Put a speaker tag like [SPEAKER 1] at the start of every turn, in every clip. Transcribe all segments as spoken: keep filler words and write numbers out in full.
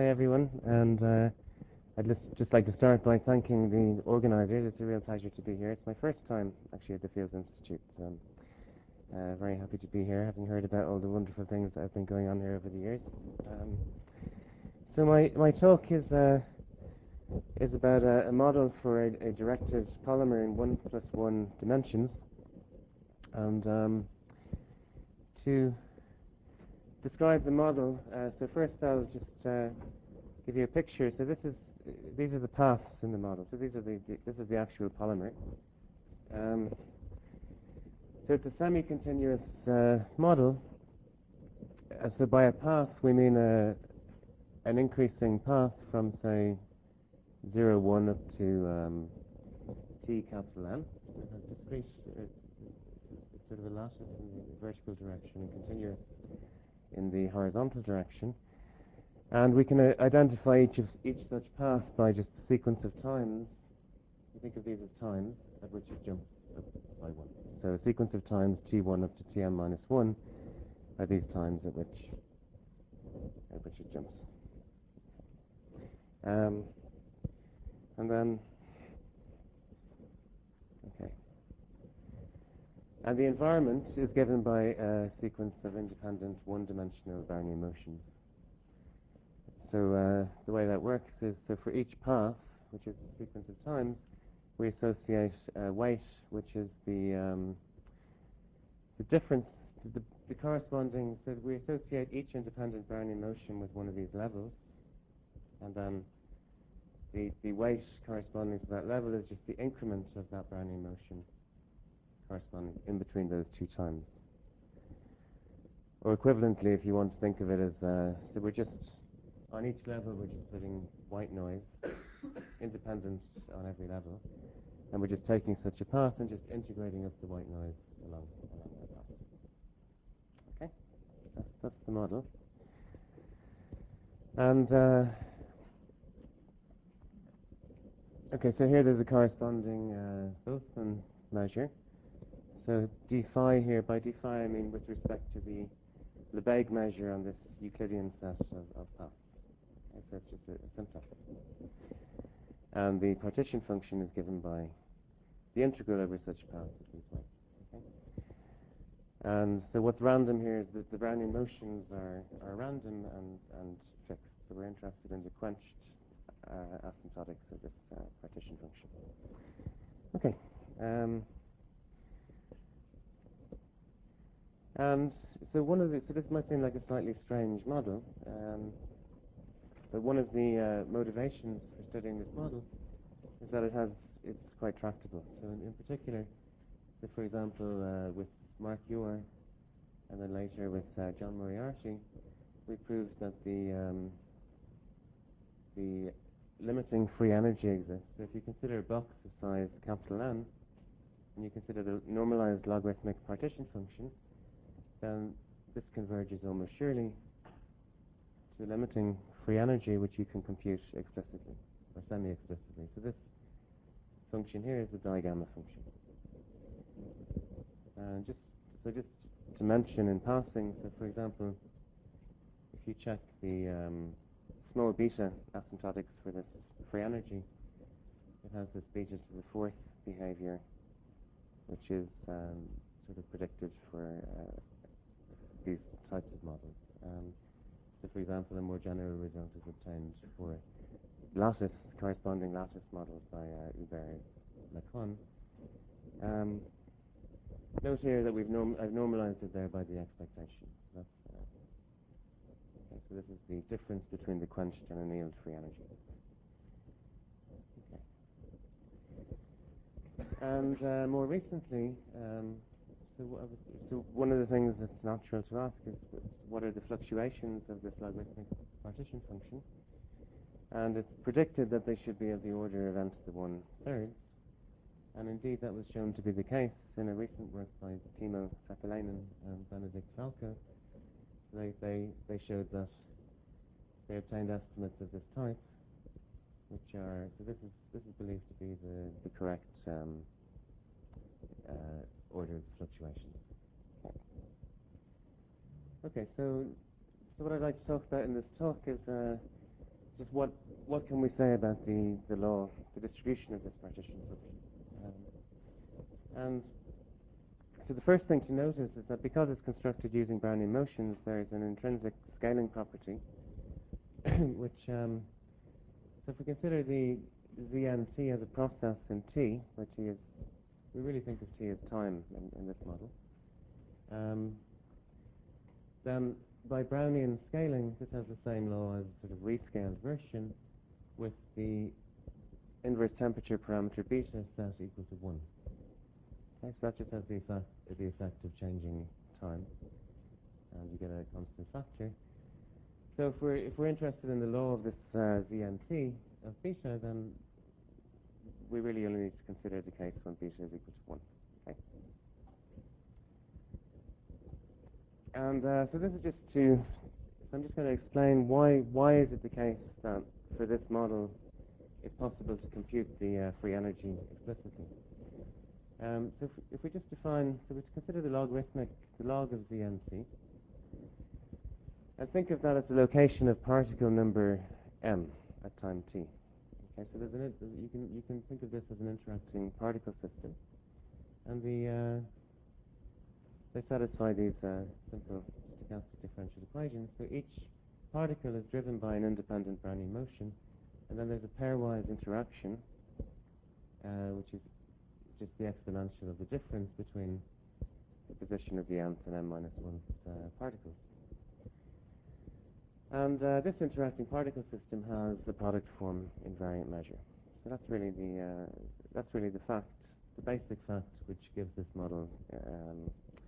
[SPEAKER 1] hi everyone, and uh, I'd just, just like to start by thanking the organisers. It's a real pleasure to be here. It's my first time actually at the Fields Institute, so I'm uh, very happy to be here, having heard about all the wonderful things that have been going on here over the years. Um, so my, my talk is uh, is about a, a model for a, a directed polymer in one plus one dimensions, and um, to describe the model, uh, so first I'll just uh, give you a picture. So this is uh, these are the paths in the model. So these are the, the this is the actual polymer. Um, so it's a semi-continuous uh, model. Uh, so by a path we mean a an increasing path from say zero one up to um, t capital N. So it has discrete. Uh, it's sort of a lattice in the vertical direction and continuous in the horizontal direction. And we can uh, identify each of each such path by just a sequence of times. You think of these as times at which it jumps up by one. So a sequence of times t one up to tn minus one are these times at which at which it jumps. Um, and then okay. And the environment is given by a sequence of independent one-dimensional Brownian motions. So uh, the way that works is, so for each path, which is a sequence of times, we associate uh, weight, which is the um, the difference, the, the corresponding, so we associate each independent Brownian motion with one of these levels, and then the, the weight corresponding to that level is just the increment of that Brownian motion corresponding in between those two times. Or equivalently, if you want to think of it as, uh, so we're just, on each level we're just putting white noise, independent on every level, and we're just taking such a path and just integrating up the white noise along, along that path. Okay, that's, that's the model. And, uh, okay, so here there's a corresponding uh, Boltzmann measure. So d phi here, by d phi I mean with respect to the Lebesgue measure on this Euclidean set of, of paths. Okay, so it's just a, a simplex. And the partition function is given by the integral over such paths at these weights. Okay? And so what's random here is that the Brownian motions are, are random and, and fixed. So we're interested in the quenched uh, asymptotics of this uh, partition function. Okay. Um, and so one of the, so this might seem like a slightly strange model, um, but one of the uh, motivations for studying this model is that it has, it's quite tractable. So in, in particular, so for example, uh, with Mark Ure, and then later with uh, John Moriarty, we proved that the um, the limiting free energy exists. So if you consider a box of size capital N, and you consider the normalized logarithmic partition function, then this converges almost surely to limiting free energy, which you can compute explicitly or semi-explicitly. So this function here is the digamma function. And just so just to mention in passing, so for example, if you check the um, small beta asymptotics for this free energy, it has this beta to the fourth behavior, which is um, sort of predicted for uh, these types of models. Um, so for example, a more general result is obtained for lattice, corresponding lattice models by uh, Hubert-Lacon. Um, note here that we've norm I've normalized it there by the expectation. That's, uh, okay, so this is the difference between the quenched and annealed free energy. Okay. And uh, more recently, um, so, what, so one of the things that's natural to ask is what are the fluctuations of this logarithmic partition function? And it's predicted that they should be of the order of n to the one third. And indeed, that was shown to be the case in a recent work by Timo Sakalainen and Benedict Falco. They, they, they showed that they obtained estimates of this type, which are, so this is, this is believed to be the, the correct um, uh, order of fluctuations. Okay. okay, so, so what I'd like to talk about in this talk is uh, just what what can we say about the, the law, the distribution of this partition function? Um, and so the first thing to notice is that because it's constructed using Brownian motions, there is an intrinsic scaling property, which, um, so if we consider the Z N T as a process in T, where T is, we really think of T as time in, in this model, um, then by Brownian scaling, this has the same law as sort of rescaled version with the inverse temperature parameter beta set equal to one. Okay, so that just has the effect, the effect of changing time, and you get a constant factor. So if we're if we're interested in the law of this uh, Z N T of beta, then we really only need to consider the case when beta is equal to one. Okay. And uh, so this is just to, so I'm just going to explain why why is it the case that for this model it's possible to compute the uh, free energy explicitly. Um, so if, if we just define, so we consider the logarithmic, the log of Z N T, and think of that as the location of particle number m at time t. Okay, so there's an, you can you can think of this as an interacting particle system, and the uh, they satisfy these uh, simple stochastic differential equations. So each particle is driven by an independent Brownian motion, and then there's a pairwise interaction, uh, which is just the exponential of the difference between the position of the nth and m minus one uh, particles. And uh, this interacting particle system has the product form invariant measure. So that's really the uh, that's really the fact, the basic fact which gives this model, um,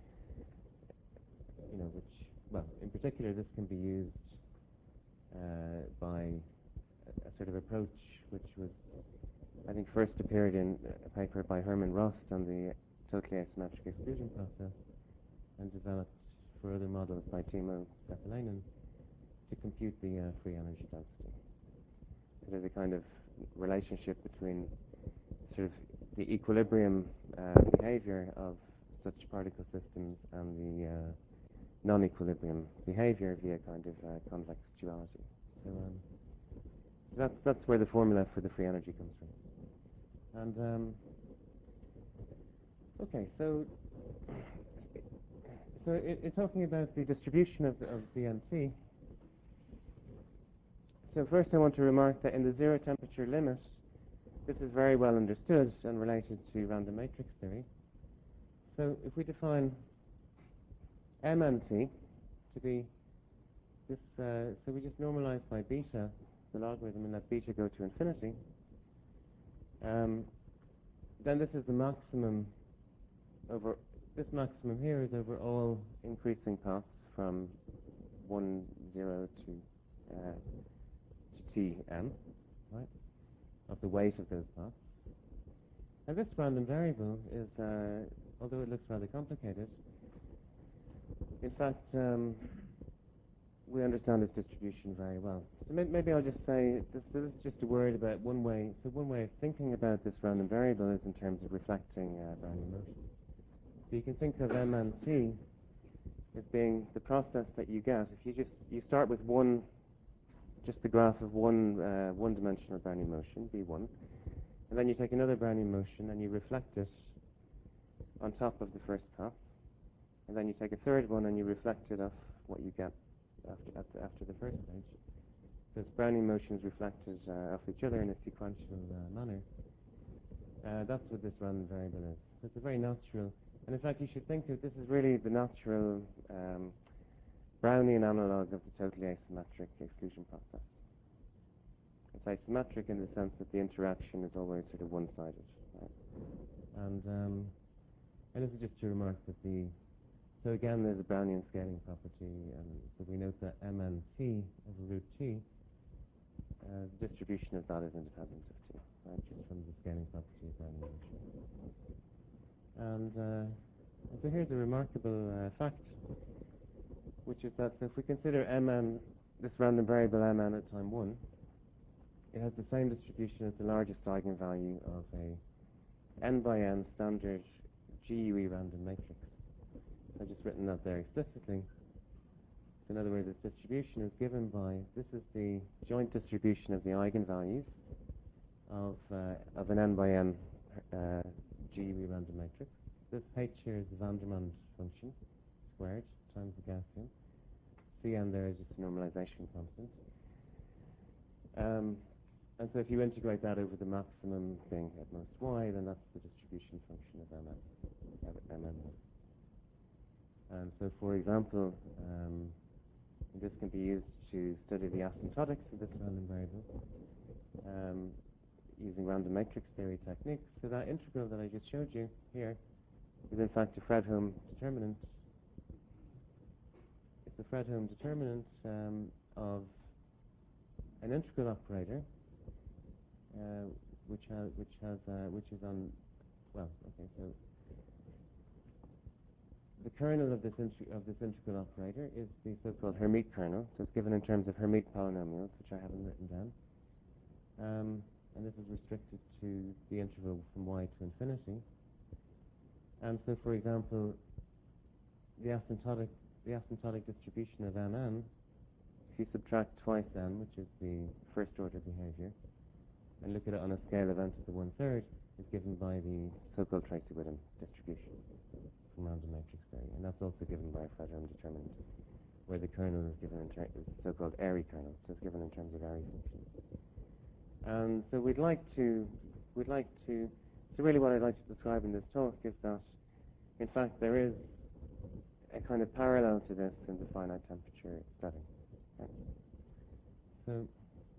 [SPEAKER 1] you know, which, well, in particular, this can be used uh, by a, a sort of approach which was, I think, first appeared in a paper by Herman Rost on the totally asymmetric exclusion process, and developed for other models by Timo Seppäläinen to compute the uh, free energy density. So there's a kind of relationship between sort of the equilibrium uh, behavior of such particle systems and the uh, non-equilibrium behavior via kind of uh, convex duality. So um, that's that's where the formula for the free energy comes from. And um, okay, so so it, it's talking about the distribution of of Z N T. So first I want to remark that in the zero temperature limit, this is very well understood and related to random matrix theory. So if we define M N T to be this, uh, so we just normalize by beta, the logarithm, and let beta go to infinity, um, then this is the maximum over, this maximum here is over all increasing paths from one, zero to uh, Tm, right, of the weight of those paths. And this random variable is, uh, although it looks rather complicated, in fact, um, we understand its distribution very well. So may maybe I'll just say, this, this is just a word about one way, so one way of thinking about this random variable is in terms of reflecting uh, Brownian motion. So you can think of M N T as being the process that you get if you just, you start with one, just the graph of one uh, one-dimensional Brownian motion, B one, and then you take another Brownian motion and you reflect it on top of the first path, and then you take a third one and you reflect it off what you get after, after, after the first stage. So it's Brownian motions reflected uh, off each other in a sequential uh, manner. Uh, that's what this random variable is. So it's a very natural, and in fact you should think that this is really the natural um, Brownian analog of the totally asymmetric exclusion process. It's asymmetric in the sense that the interaction is always sort of one-sided. Right? And, um, and this is just to remark that the, so again there's a Brownian scaling property, and so we note that M N T over root T, uh, the distribution of that is independent of T, right, just from the scaling property of Brownian motion. And, uh, and so here's a remarkable uh, fact, which is that so if we consider Mn, this random variable Mn at time one, it has the same distribution as the largest eigenvalue of a n by n standard G U E random matrix. I've just written that there explicitly. In other words, this distribution is given by, this is the joint distribution of the eigenvalues of, uh, of an n by n uh, G U E random matrix. This H here is the van der Waals function squared times the Gaussian. Cn there is just a normalization constant. Um, and so if you integrate that over the maximum thing at most y, then that's the distribution function of Mn. Of Mn. And so, for example, um, this can be used to study the asymptotics of this random variable um, using random matrix theory techniques. So that integral that I just showed you here is in fact a Fredholm determinant. It's a Fredholm determinant um, of an integral operator, uh, which has which has uh, which is on well, okay, so the kernel of this of this integral operator is the so-called Hermite kernel. So it's given in terms of Hermite polynomials, which I haven't written down. Um, and this is restricted to the interval from y to infinity. And so, for example, the asymptotic the asymptotic distribution of Mn, if you subtract twice n, which is the first order behavior, and look at it on a scale of n to the one third, is given by the so-called Tracy-Witten distribution from random matrix theory, and that's also given by a Fredholm determinant, where the kernel is given in terms of so-called Airy kernel, so it's given in terms of Airy functions. And so we'd like to, we'd like to, so really what I'd like to describe in this talk is that, in fact, there is a kind of parallel to this in the finite temperature setting. Right? So,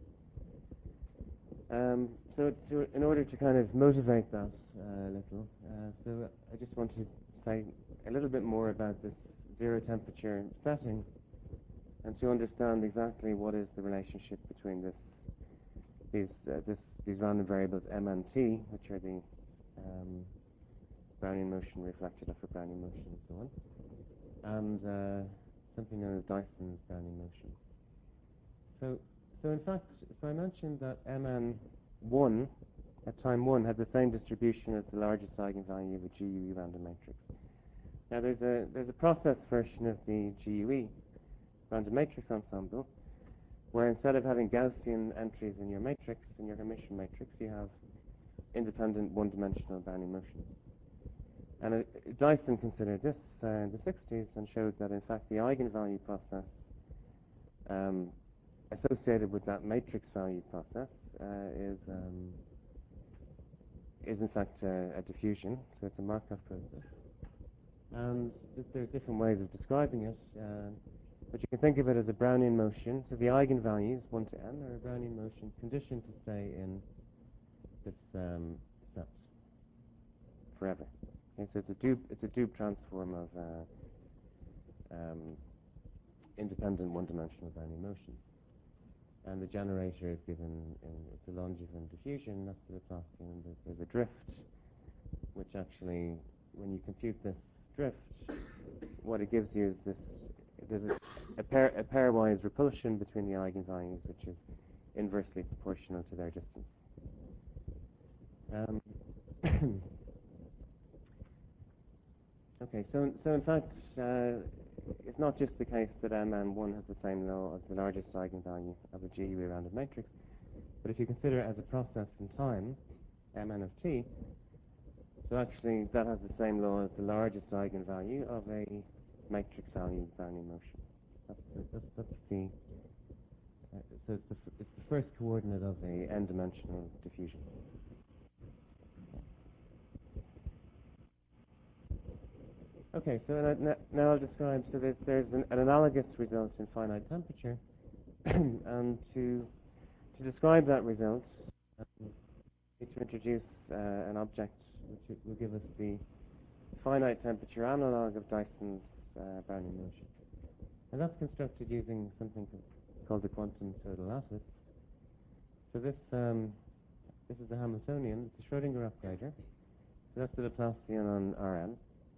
[SPEAKER 1] um, so to, in order to kind of motivate that uh, a little, uh, so I just want to say a little bit more about this zero temperature setting, and to understand exactly what is the relationship between this, these, uh, this, these random variables m and t, which are the um, Brownian motion reflected off a Brownian motion and so on, and uh, something known as Dyson's Brownian motion. So, so in fact, so I mentioned that M N one at time one had the same distribution as the largest eigenvalue of a G U E random matrix. Now there's a there's a process version of the G U E random matrix ensemble, where instead of having Gaussian entries in your matrix, in your Hermitian matrix, you have independent one-dimensional Brownian motions. And uh, Dyson considered this uh, in the sixties and showed that, in fact, the eigenvalue process um, associated with that matrix value process uh, is, um, is, in fact, uh, a diffusion. So it's a Markov process. And there are different ways of describing it. Uh, but you can think of it as a Brownian motion. So the eigenvalues, one to n, are a Brownian motion conditioned to stay in this um, set forever. Okay, so it's a dupe, it's a dupe transform of uh, um, independent one-dimensional Brownian motion. And the generator is given in, it's a Langevin diffusion, that's the Laplacian, and there's, there's a drift, which actually, when you compute this drift, what it gives you is this, there's a, a, pair, a pairwise repulsion between the eigenvalues, which is inversely proportional to their distance. Um, okay, so, so in fact, uh, it's not just the case that M N one has the same law as the largest eigenvalue of a G U E random matrix, but if you consider it as a process in time, M N of t, so actually that has the same law as the largest eigenvalue of a matrix value Brownian motion. That's the, that's, that's the uh, so it's the, it's the first coordinate of a n-dimensional diffusion. Okay, so now I'll describe, so there's, there's an, an analogous result in finite temperature, and to, to describe that result, um, we need to introduce uh, an object which will give us the finite temperature analog of Dyson's uh, Brownian motion. And that's constructed using something called the quantum total lattice. So this, um, this is the Hamiltonian, it's a Schrodinger operator, so that's the Laplacian on Rn.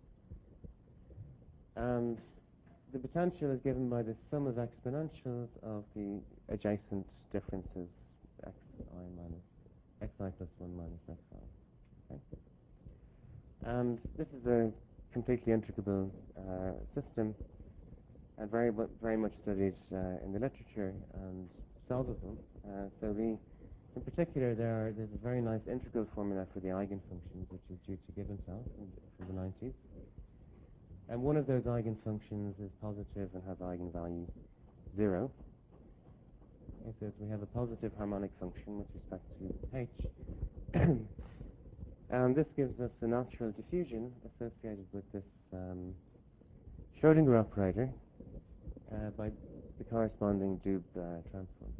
[SPEAKER 1] And the potential is given by the sum of exponentials of the adjacent differences xi minus xi plus one minus xi. Okay? And this is a completely integrable uh, system. and very mu- very much studied uh, in the literature and solvable. Uh, so we, in particular, there are, there's a very nice integral formula for the eigenfunctions, which is due to Gibbon himself from the nineties. And one of those eigenfunctions is positive and has eigenvalue zero. Okay, so we have a positive harmonic function with respect to h. And this gives us a natural diffusion associated with this um, Schrödinger operator uh, by the corresponding Doob uh, transform.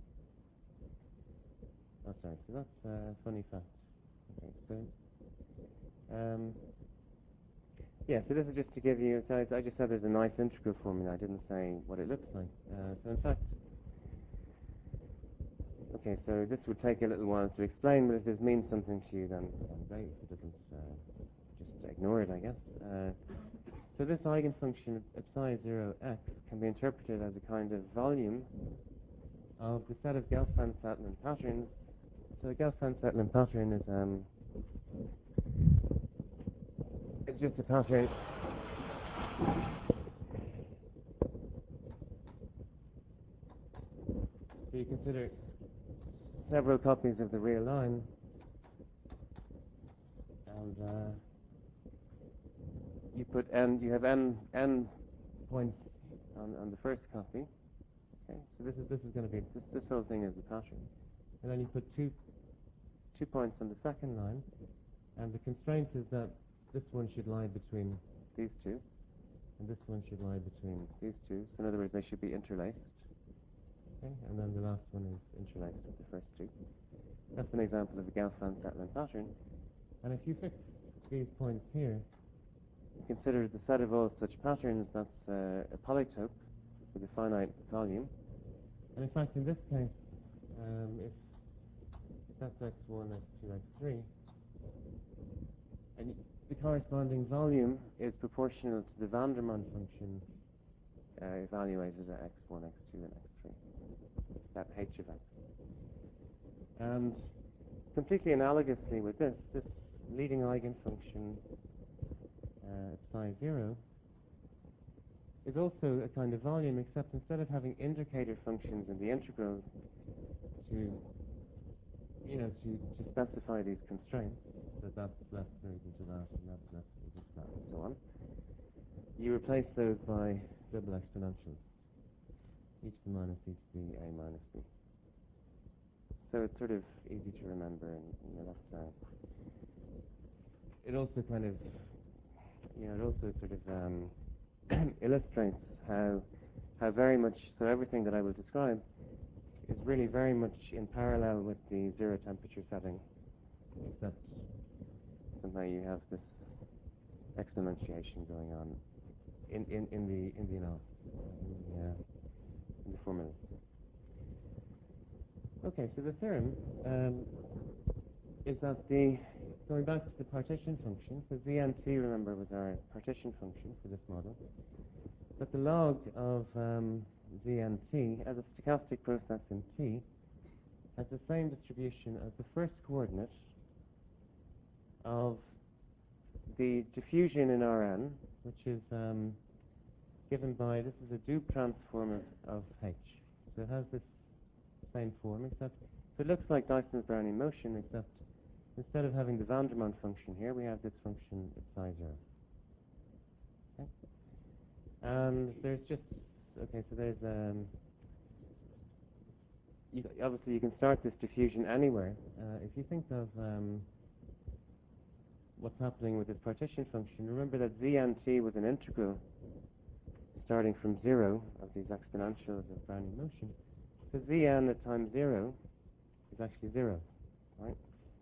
[SPEAKER 1] Oh, sorry, so that's a funny fact. Okay, so, um, yeah, so this is just to give you, so I just said there's a nice integral formula. I didn't say what it looks like. Uh, so in fact, okay, so this would take a little while to explain, but if this means something to you, then, then great. If it doesn't, uh, just ignore it, I guess. Uh, so this eigenfunction of psi zero x can be interpreted as a kind of volume of the set of Gelfand-Satlin patterns. So a Gelfand-Satlin pattern is um, it's just a pattern. So you consider several copies of the real line, and uh, you put n. You have n n points on, on the first copy. Okay, so this is this is going to be this this whole thing is the pattern, and then you put two two points on the second line, and the constraint is that this one should lie between these two, and this one should lie between these two. So in other words, they should be interlaced. Okay, and then the last one is interlaced with the first two. That's an example of a Gelfand-Satlin pattern. And if you fix these points here, consider the set of all such patterns, that's uh, a polytope with a finite volume. And in fact, in this case, um, if, if that's x one, x two, x three, and the corresponding volume is proportional to the Vandermonde function uh, evaluated at x one, x two, and x three. That h of x. And completely analogously with this, this leading eigenfunction uh, at psi zero is also a kind of volume, except instead of having indicator functions in the integral to, you know, to, to specify these constraints, that that's less than or equal to that, and that's less than or equal to that, and so on, you replace those by double exponentials, e to the minus e to the a minus b. So it's sort of easy to remember, and you know that's. Uh, it also kind of, you know, it also sort of um, illustrates how how very much. So everything that I will describe is really very much in parallel with the zero temperature setting, except somehow you have this exponentiation going on in in, in the in the analysis, in the, uh, in the formula. Okay, so the theorem um, is that the, going back to the partition function, so Z N T, remember, was our partition function for this model, that the log of um, Z N T as a stochastic process in T has the same distribution as the first coordinate of the diffusion in Rn, which is um, given by, this is a Doob transform of, of H. So it has this same form, except so it looks like Dyson's Brownian motion, except instead of having the Vandermonde function here, we have this function at psi zero. Okay? And there's just, okay, so there's, um, you, obviously you can start this diffusion anywhere. Uh, if you think of um, what's happening with this partition function, remember that Z N T was an integral starting from zero of these exponentials of Brownian motion. So Zn at time zero is actually zero, right?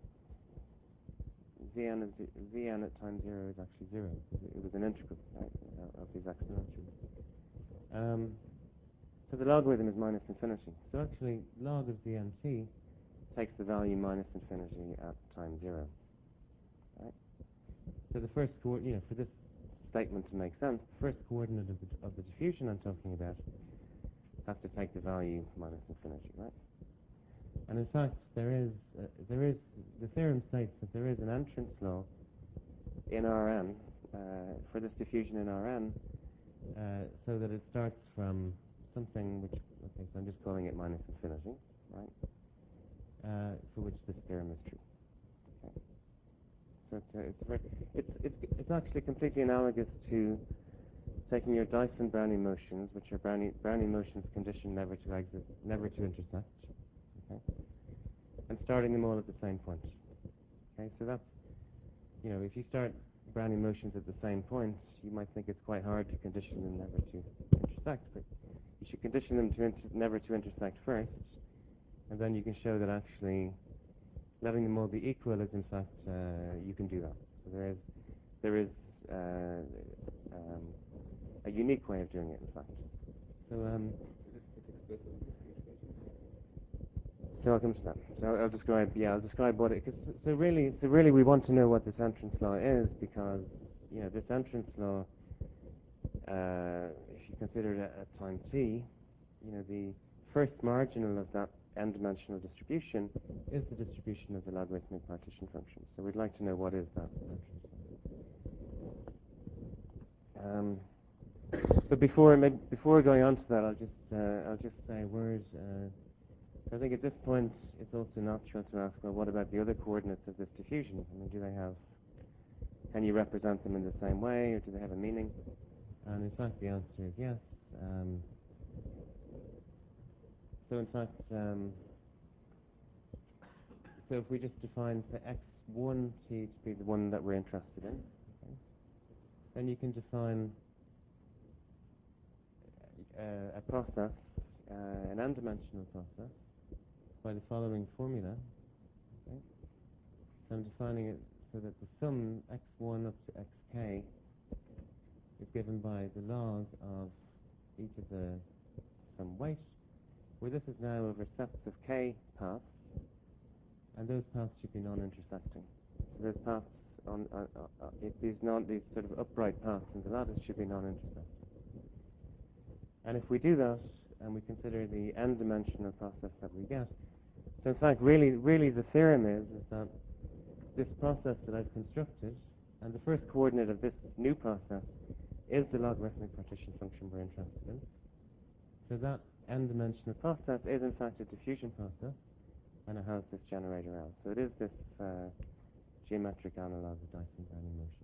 [SPEAKER 1] Zn, is, Zn at time zero is actually zero. It was an integral, right, of these exponentials. Um, so the logarithm is minus infinity. So actually, log of Znt takes the value minus infinity at time zero, right? So the first coordinate, you know, for this statement to make sense, the first coordinate of the, of the diffusion I'm talking about has to take the value minus infinity, right? And in fact, there is, uh, there is, the theorem states that there is an entrance law in Rn, uh, for this diffusion in Rn, Uh, so that it starts from something which, okay, so I'm just calling it minus infinity, right? Uh, for which this theorem is true. Okay. So it's, uh, it's, very, it's, it's, it's actually completely analogous to taking your Dyson-Brownian motions, which are Brownian, Brownian motions conditioned never to exit, never to intersect, okay, and starting them all at the same point. Okay, so that's, you know, if you start Brownian motions at the same point, you might think it's quite hard to condition them never to intersect, but you should condition them to inter never to intersect first, and then you can show that actually letting them all be equal is in fact, uh, you can do that. So there is, there is uh, um, a unique way of doing it, in fact. So, um, so I'll come to that. So I'll describe, yeah, I'll describe what it. Cause, so really, so really, we want to know what this entrance law is because, you know, this entrance law, uh, if you consider it at, at time t, you know, the first marginal of that n-dimensional distribution is the distribution of the logarithmic partition function. So we'd like to know what is that entrance law. Um, but before, maybe before going on to that, I'll just, uh, I'll just say a word. Uh, I think at this point it's also natural to ask, well, what about the other coordinates of this diffusion? I mean, do they have, can you represent them in the same way, or do they have a meaning? And in fact, the answer is yes. Um, so in fact, um, so if we just define the x one t to be the one that we're interested in, okay, then you can define uh, a process, uh, an n-dimensional process, by the following formula. Okay? So I'm defining it so that the sum x one up to xk is given by the log of e to the some weight, where this is now over sets of k paths, and those paths should be non-intersecting. So those paths on uh, uh, uh, these non these sort of upright paths in the lattice should be non-intersecting. And if we do that, and we consider the n-dimensional process that we get, so in fact, really, really, the theorem is is that this process that I've constructed, and the first coordinate of this new process is the logarithmic partition function we're interested in. So that n-dimensional process is in fact a diffusion process, and it has this generator L. So it is this uh, geometric analog of Dyson-Brownian motion.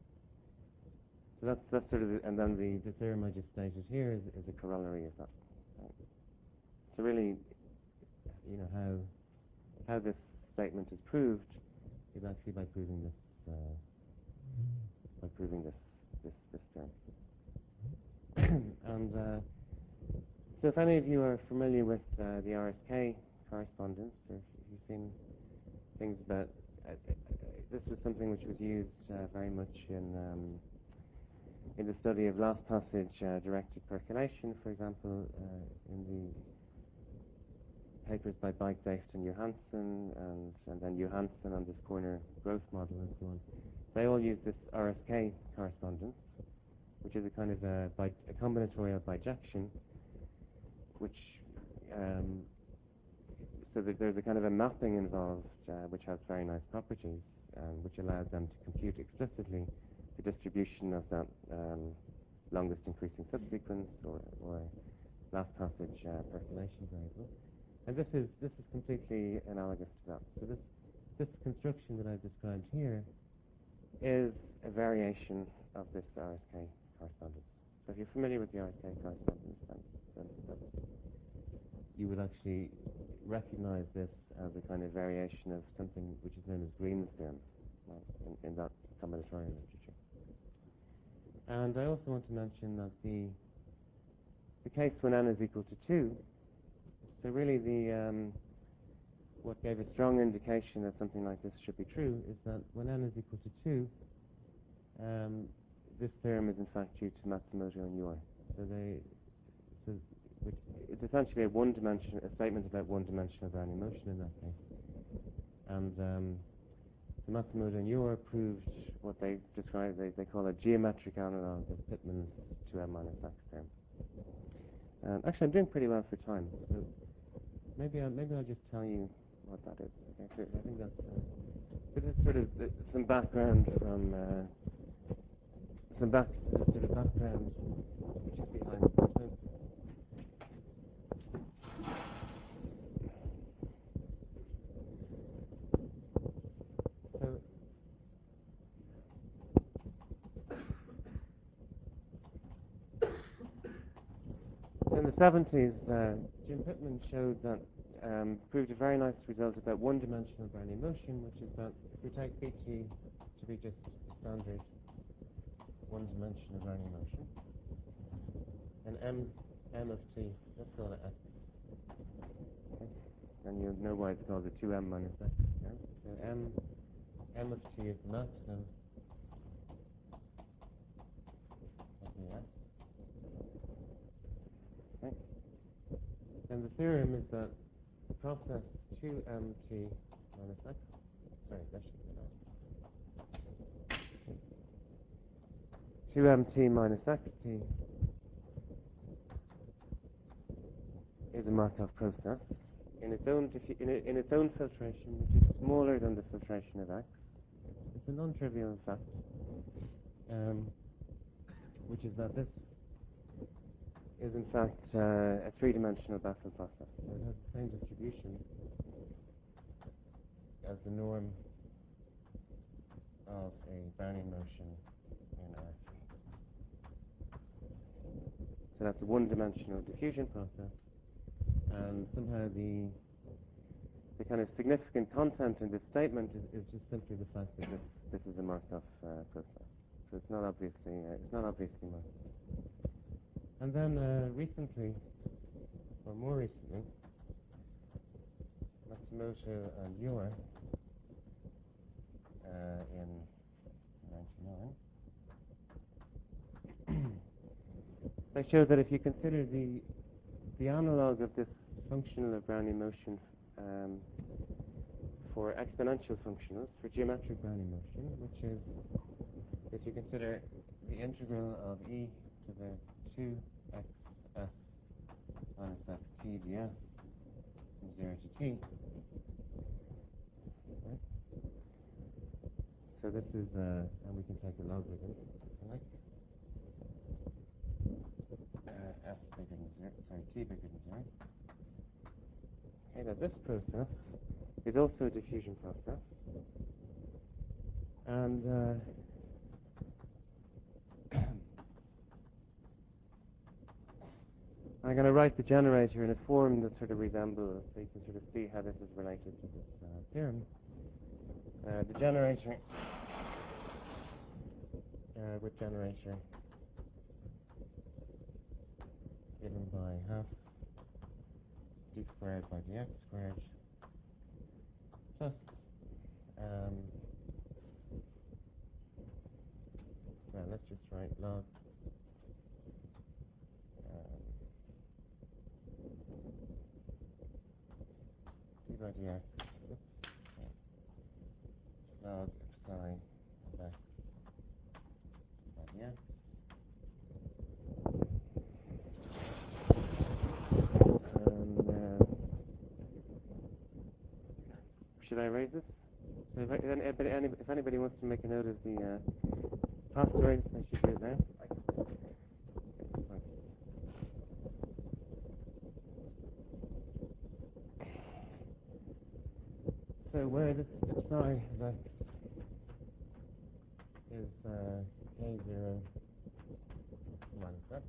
[SPEAKER 1] So that's that's sort of, the, and then the, the theorem I just stated here is, is a corollary of that. Right? So really, you know how how this statement is proved is actually by proving this uh, by proving this this this theorem. and uh, so, if any of you are familiar with uh, the R S K correspondence, or if you've seen things about uh, uh, this was something which was used uh, very much in um, in the study of last passage uh, directed percolation, for example, uh, in the papers by Bike-Date and Johansson, and, and then Johansson on this corner growth model and so on. They all use this R S K correspondence, which is a kind of a, bi a combinatorial bijection, which um, so that there's a kind of a mapping involved, uh, which has very nice properties, um, which allows them to compute explicitly the distribution of that um, longest increasing subsequence or, or last passage uh, percolation variable. And this is this is completely analogous to that. So this this construction that I've described here is a variation of this R S K correspondence. So if you're familiar with the R S K correspondence, then, then that's, you would actually recognize this as a kind of variation of something which is known as Green's theorem, right, in, in that combinatorial literature. And I also want to mention that the the case when n is equal to two, so really the um, what gave a strong indication that something like this should be true is that when n is equal to two, um, this theorem is in fact due to Matsumoto and Yor. So they, so which, it's essentially a one-dimension, a statement about one-dimensional Brownian motion in that case. And um, so Matsumoto and Yor proved what they describe, they, they call a geometric analog of Pitman's two m minus x theorem. Um, actually, I'm doing pretty well for time. So maybe I'll, maybe I'll just tell you what that is. Okay, so I think that's uh, this is sort of uh, some background from uh, some back sort of background the seventies, uh, Jim Pittman showed that, um, proved a very nice result about one-dimensional Brownian motion, which is that if we take B T to be just a standard one-dimensional Brownian motion, and M, M of T, let's call it X. Okay. And you'll know why it's called the two M minus X term. So M, M of T is the maximum of the X. Okay. And the theorem is that the process two M T minus X, sorry, that should be that. two M T minus X T is a Markov process in its own in, a, in its own filtration, which is smaller than the filtration of X. It's a non-trivial fact, um, which is that this is in fact uh, a three-dimensional Bessel process. So it has the same distribution as the norm of a Brownian motion in R T. So that's a one-dimensional diffusion process. And somehow the the kind of significant content in this statement is, is just simply the fact that this this is a Markov uh, process. So it's not obviously uh, it's not obviously Markov. And then uh, recently, or more recently, Matsumoto and Ure uh, in ninety-nine, they showed that if you consider the the analog of this functional Brownian motion um, for exponential functionals, for geometric Brownian motion, which is if you consider the integral of e to the two x s minus f t ds from zero to t. Right? So this is, uh, and we can take a logarithm, right? Uh, f bigger than zero, sorry, t bigger than zero. Okay, now this process is also a diffusion process, and uh, I'm going to write the generator in a form that sort of resembles, so you can sort of see how this is related to this uh, theorem. Uh, the generator, uh, with generator given by half d squared by dx squared plus um, well, let's just write log um, d by dx, oops, log psi of x by dx. And uh, should I erase this? So if, I, if, anybody, if anybody wants to make a note of the uh, passwords, I should do it now. So where this psi of x is uh, k zero minus x.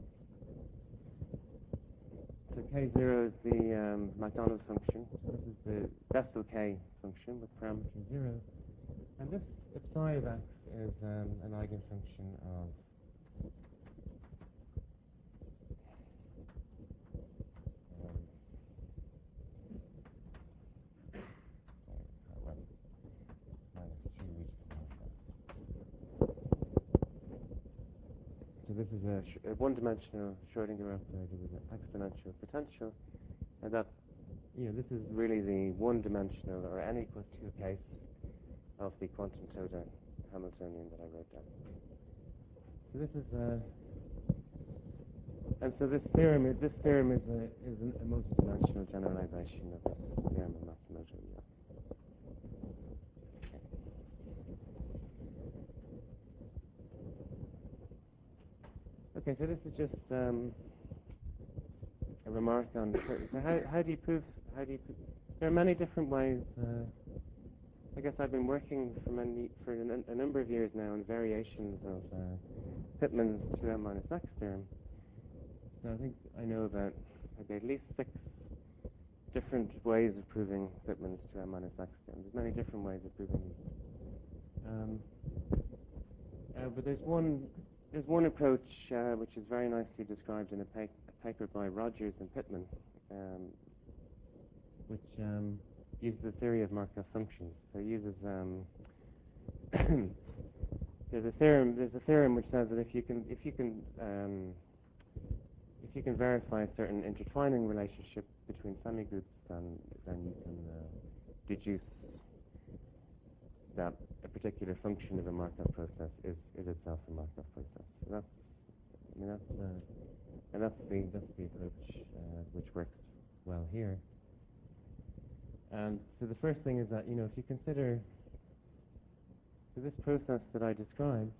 [SPEAKER 1] So k zero is the um, Macdonald function. So this is the Bessel k function with parameter zero. And this psi of x is um, an eigenfunction of um, well, minus two e to the minus x. So this is a, sh a one-dimensional Schrodinger operator with an exponential potential, and that, you know, this is really the one-dimensional or n equals two case of the quantum Toda Hamiltonian that I wrote down. So this is, uh, and so this theorem is this theorem is a is an, a multi-dimensional generalization of this theorem of Matsumoto. Okay, so this is just um, a remark on. So how how do you prove? How do you? Prove, there are many different ways. Uh, I guess I've been working for many for a, a number of years now on variations of uh, Pittman's two m minus x theorem. Now I think I know about maybe at least six different ways of proving Pitman is two m minus x. And there's many different ways of proving these. Um, uh, but there's one there's one approach uh, which is very nicely described in a, pa a paper by Rogers and Pitman, um, which um, uses the theory of Markov functions. So it uses um, there's a theorem there's a theorem which says that if you can if you can um, if you can verify a certain intertwining relationship between semigroups, then then you can uh, deduce that a particular function of a Markov process is, is itself a Markov process. So that's, I mean, that's, uh, and that's the that's the approach uh, which works well here. And so the first thing is that, you know, if you consider so this process that I described,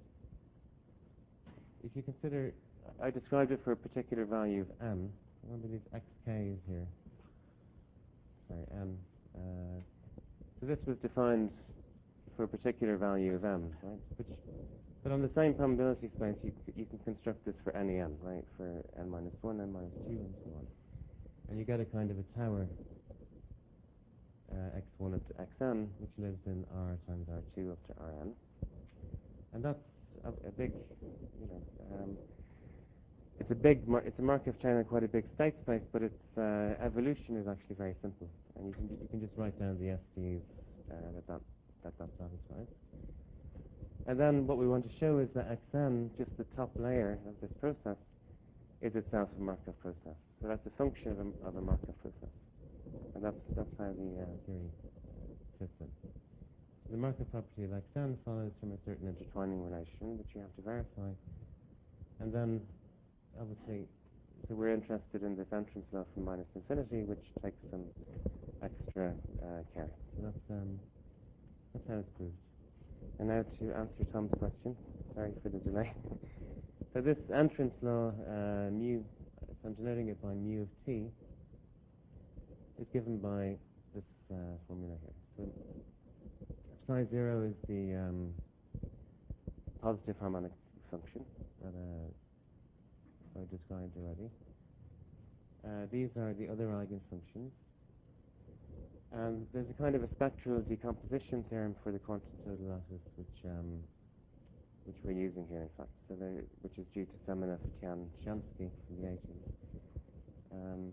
[SPEAKER 1] if you consider, I described it for a particular value of m. Remember these xk's here. Sorry, m. Uh, so this was defined for a particular value of m, right? Which, but on the same probability space, you you can construct this for any m, right? For n minus one, n minus two, and so on. And you get a kind of a tower uh, x one up to xn, which lives in r times r two up to rn. And that's a, a big, you know, um, it's a big, mar it's a Markov chain and quite a big state space, but its uh, evolution is actually very simple, and you can you can just write down the S Ds uh, that that that that satisfies. And then what we want to show is that xn, just the top layer of this process, is itself a Markov process. So that's a function of a, of a Markov process, and that's that's how the uh, theory fits in. The Markov property of xn follows from a certain intertwining relation, which you have to verify. And then, obviously, so we're interested in this entrance law from minus infinity, which takes some extra uh, care. So that's, um, that's how it's proved. And now to answer Tom's question, sorry for the delay. So this entrance law, uh, mu, so I'm denoting it by mu of t, is given by this uh, formula here. So psi zero is the um, positive harmonic function that uh, I described already. Uh, these are the other eigenfunctions. And there's a kind of a spectral decomposition theorem for the quantum total lattice, which um, which we're using here, in fact, so which is due to Semenov, Tian, Shamsky from the eighties. Um,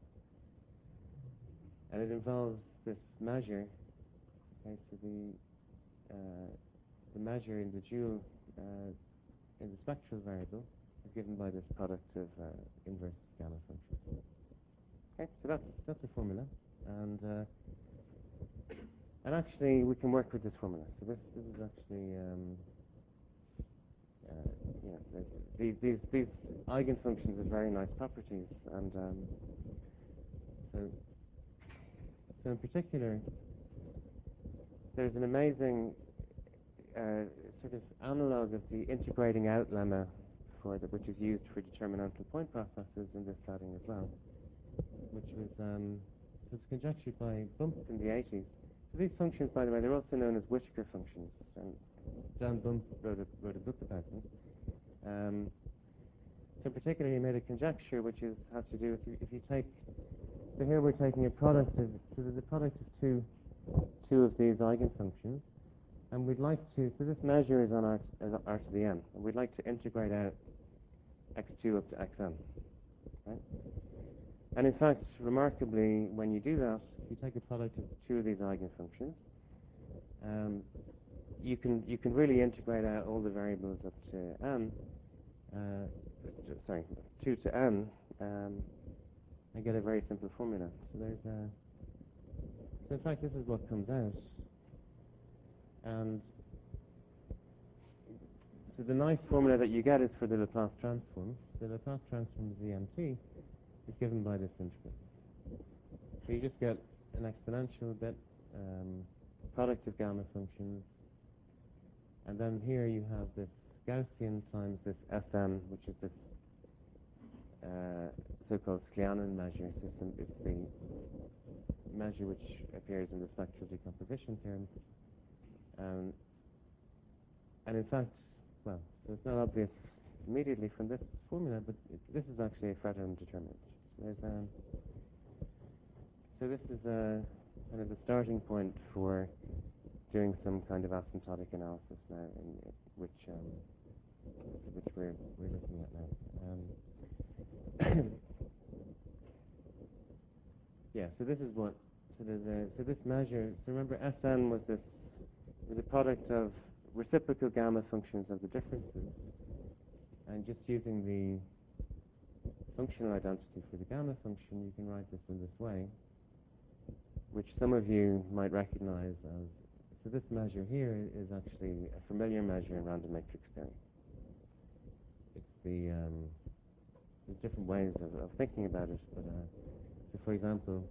[SPEAKER 1] and it involves this measure. Okay, so the uh, the measure in the dual uh, in the spectral variable is given by this product of uh, inverse gamma functions. Okay, so that's that's the formula, and uh, and actually we can work with this formula. So this this is actually um, uh, you know these these these eigenfunctions have very nice properties, and um, so so in particular there's an amazing Uh, sort of analog of the integrating out lemma for the, which is used for determinantal point processes in this setting as well, which was um, was conjectured by Bump in the eighties. So these functions, by the way, they're also known as Whittaker functions, and John Bump wrote a, wrote a book about them. Um, so in particular, he made a conjecture which is has to do with if you take. So here we're taking a product of so there's a product of two two of these eigenfunctions. And we'd like to, so this measure is on R, R to the n, and we'd like to integrate out x two up to xn, right? And in fact, remarkably, when you do that, if you take a product of two of these eigenfunctions, um, you can you can really integrate out all the variables up to n, uh, sorry, two to n, um, and get a very simple formula. So there's a, so in fact, this is what comes out. And so the nice formula that you get is for the Laplace transform. The Laplace transform of Z M T is given by this integral. So you just get an exponential bit, um, product of gamma functions, and then here you have this Gaussian times this Sn, which is this uh, so-called Sklianin measure. So it's the measure which appears in the spectral decomposition theorem. Um, and in fact, well, so it's not obvious immediately from this formula, but it, this is actually a Fredholm determinant. So, there's, um, so this is uh, kind of the starting point for doing some kind of asymptotic analysis now, in, in which um, which we're we're looking at now. Um, yeah. So this is what. So there's a, so this measure. So remember, S N was this was a product of reciprocal gamma functions of the differences, and just using the functional identity for the gamma function, you can write this in this way, which some of you might recognize as. So this measure here is actually a familiar measure in random matrix theory. It's the um, there's different ways of, of thinking about it, but uh, so for example,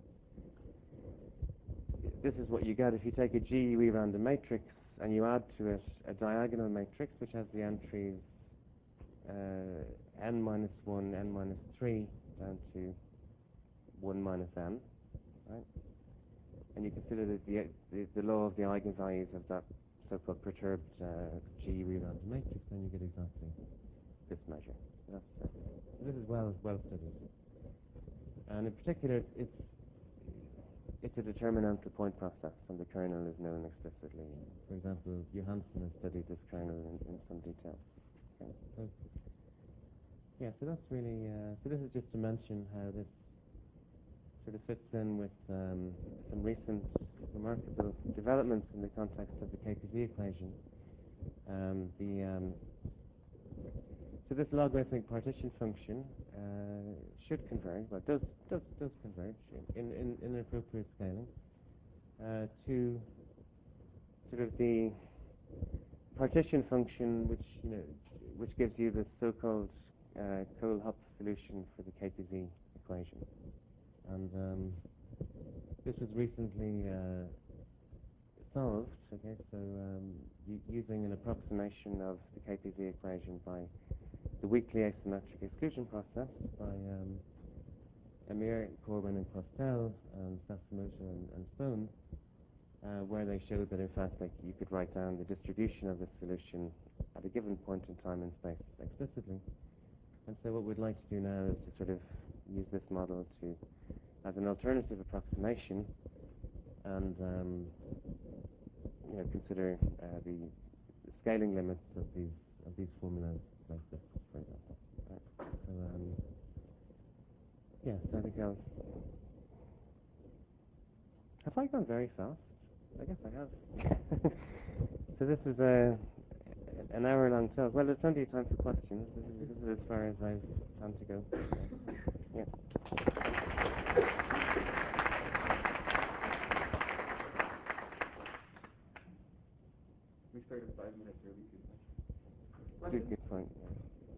[SPEAKER 1] this is what you get if you take a G U E random matrix and you add to it a diagonal matrix which has the entries uh, n minus one, n minus three down to one minus n, right? And you consider that the, the, the law of the eigenvalues of that so-called perturbed uh, G U E random matrix, then you get exactly this measure. That's, uh, this is well well studied, and in particular, it's it's a determinantal point process, and the kernel is known explicitly. For example, Johansen has studied this kernel in, in some detail. Okay. So, yeah, so that's really uh, so. This is just to mention how this sort of fits in with um, some recent remarkable developments in the context of the K P Z equation. Um, the um, so this logarithmic partition function uh, should converge, well, does does does converge in in, in appropriate scaling uh, to sort of the partition function, which you know, which gives you the so-called uh, Cole-Hupf solution for the K P Z equation. And um, this was recently uh, solved, okay, so um, using an approximation of the K P Z equation by the weakly asymmetric exclusion process by um, Amir, Corbin, and Postel, and Sassamoto and, and Stone, uh, where they showed that in fact like, you could write down the distribution of the solution at a given point in time and space explicitly. And so what we'd like to do now is to sort of use this model to as an alternative approximation, and um, you know consider uh, the scaling limits of these of these formulas like this, for example. Right. So um, yes, I think I'll. Have I gone very fast? I guess I have. So this is a an hour long talk. Well, there's plenty of time for questions. This is, this is as far as I've time to go. Yeah.
[SPEAKER 2] We started five minutes early too.
[SPEAKER 1] Good, good point. Yeah.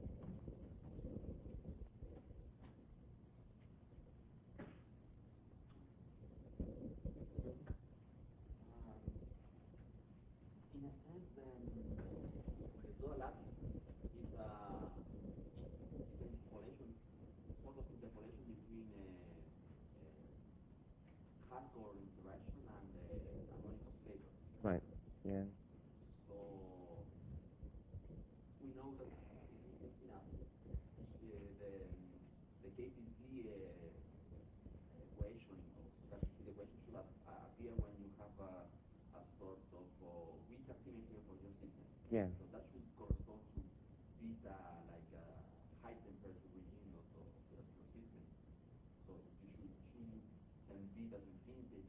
[SPEAKER 3] Um, in a sense, then the dual lattice is a is an interpolation, sort of interpolation between a, a hardcore interaction and a harmonic oscillator.
[SPEAKER 1] Right. Yeah.
[SPEAKER 3] So we know that you know the the, the K P Z uh, equation or stochastic field equation should have, uh, appear when you have a, a sort of uh, weak activity for your system.
[SPEAKER 1] Yeah.
[SPEAKER 3] So that should correspond to beta, like a high temperature regime of, of your, your system. So you should choose and beta to infinity.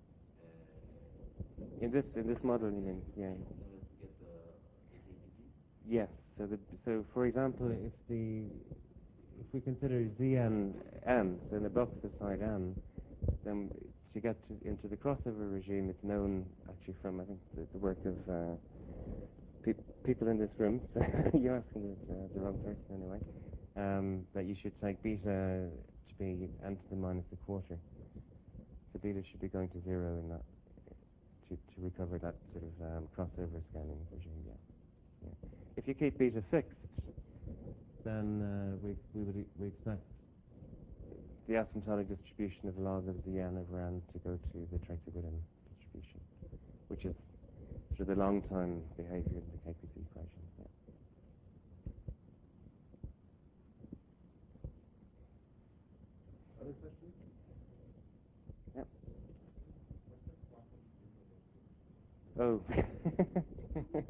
[SPEAKER 3] Uh,
[SPEAKER 1] In this in this model, you mean? Yeah.
[SPEAKER 3] in order to get the, the K P Z.
[SPEAKER 1] Yes. So the so for example, if the if we consider Zn n, so in the box beside n, then to get to, into the crossover regime, it's known actually from I think the, the work of uh, pe people in this room. So you're asking the, uh, the wrong person anyway. Um, that you should take beta to be n to the minus a quarter. So beta should be going to zero in that to to recover that sort of um, crossover scaling regime. Yeah. Yeah. If you keep beta fixed, then uh, we we would we expect the asymptotic distribution of log of the n over n to go to the Tracy-Witten distribution, which is sort of the long-time behavior in the K P Z equation. Yeah.
[SPEAKER 2] other questions?
[SPEAKER 1] Yep.
[SPEAKER 2] What's the quantum
[SPEAKER 1] Oh.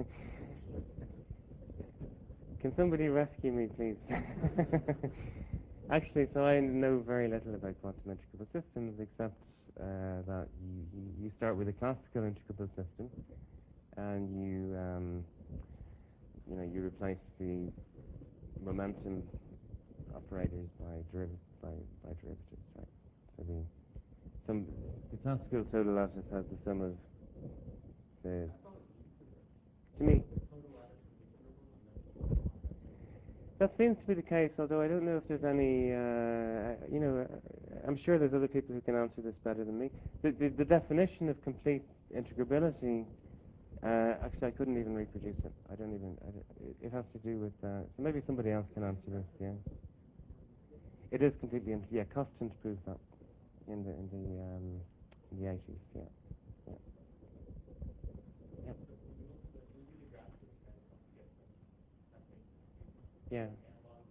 [SPEAKER 1] Can somebody rescue me, please? Actually, so I know very little about quantum integrable systems, except uh, that you, you, you start with a classical integrable system, and you um, you know you replace the momentum operators by deriv by by derivatives, right? So the some the classical total lattice has the sum of the to me. That seems to be the case, although I don't know if there's any, uh, you know, uh, I'm sure there's other people who can answer this better than me. The, the, the definition of complete integrability, uh, actually I couldn't even reproduce it. I don't even, I don't, it, it has to do with, uh, so maybe somebody else can answer this, yeah. It is completely, in, yeah, Costant proved that in the, in the, um, in the eighties, yeah. Yeah. Yeah. Yeah.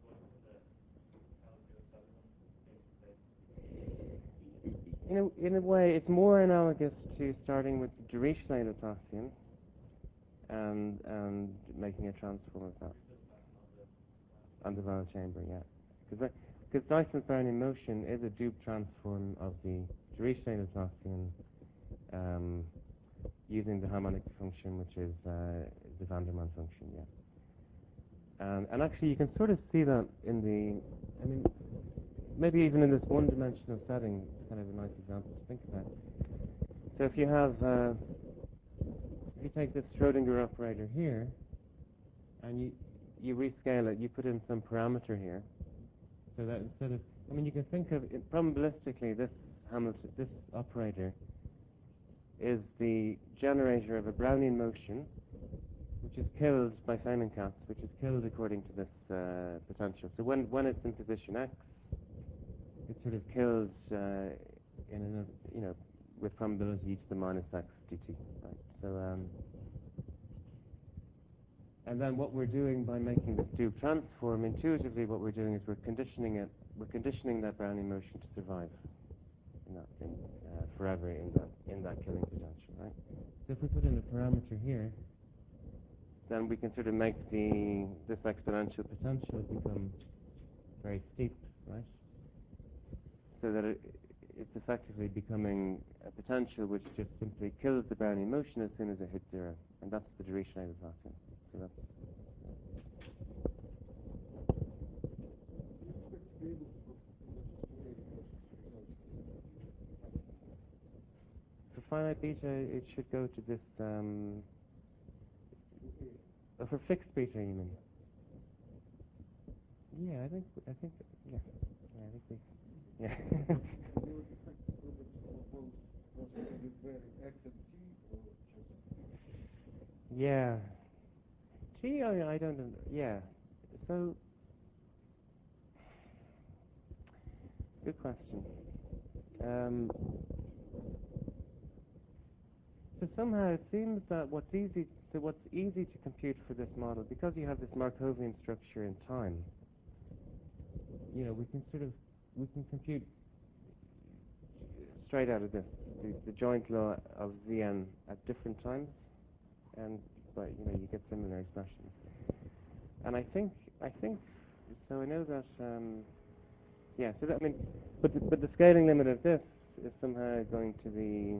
[SPEAKER 1] In a, in a way, it's more analogous to starting with the Dirichlet Laplacian and and making a transform of that on the Weyl chamber, yeah. Because because Dyson's Brownian motion is a dupe transform of the Dirichlet Laplacian um, using the harmonic function, which is uh, the van der Waals function, yeah. And and actually, you can sort of see that in the, I mean, maybe even in this one-dimensional setting, it's kind of a nice example to think about. So if you have, uh, if you take this Schrodinger operator here, and you you rescale it, you put in some parameter here, so that instead of, I mean, you can think of it, probabilistically, this Hamilton, this operator is the generator of a Brownian motion, which is killed by Feynman-Katz, which is killed according to this uh, potential. So when when it's in position x, it's sort of killed uh, in another, you know, with probability e to the minus x dt. Right. So, um, and then what we're doing by making this dupe transform, intuitively, what we're doing is we're conditioning it. We're conditioning that Brownian motion to survive in that, in, uh, forever in that in that killing potential. Right. So if we put in a parameter here, then we can sort of make the this exponential potential become very steep, right? So that it, it's effectively becoming a potential which just simply kills the Brownian motion as soon as it hits zero, and that's the Dirichlet Laplacian. So that's. For finite beta, it should go to this. Um, oh, for fixed beta, you mean? Yeah, I think. I think. Yeah. Yeah, I think we. Yeah. Yeah. Gee, I, I don't know. Yeah. So, good question. Um, so somehow it seems that what's easy, so what's easy to compute for this model, because you have this Markovian structure in time, you know, we can sort of, we can compute straight out of this, the, the joint law of Zn at different times, and, but, you know, you get similar expressions. And I think, I think, so I know that, um, yeah, so that, I mean, but the, but the scaling limit of this is somehow going to be,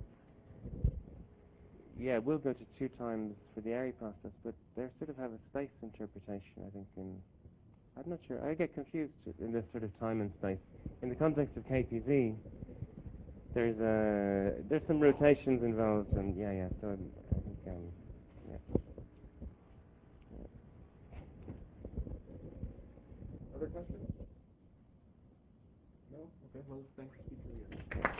[SPEAKER 1] yeah, we'll go to two times for the Airy process, but they sort of have a space interpretation, I think, in, I'm not sure, I get confused in this sort of time and space. In the context of K P Z, there's a, there's some rotations involved, and yeah, yeah, so I think, um, yeah. yeah.
[SPEAKER 2] Other questions? No? Okay, well, thanks, Peter.